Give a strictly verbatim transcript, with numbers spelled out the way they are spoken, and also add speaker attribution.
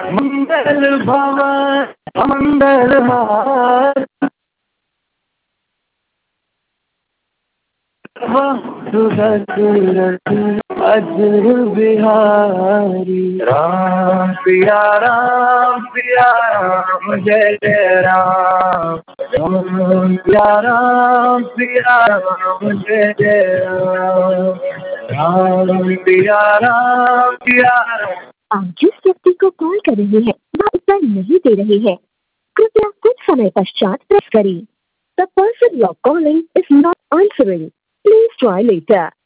Speaker 1: मंगल भवन मंगल हार अजर बिहारी। राम पिया राम पिया राम जय जय राम। राम पिया राम पिया राम जय जय राम। राम पिया राम पिया राम।
Speaker 2: आप जिस व्यक्ति को कॉल कर रहे हैं वह उत्तर नहीं दे रहे हैं, कृपया कुछ समय पश्चात प्रेस करें। The person you are calling is not answering. Please try later.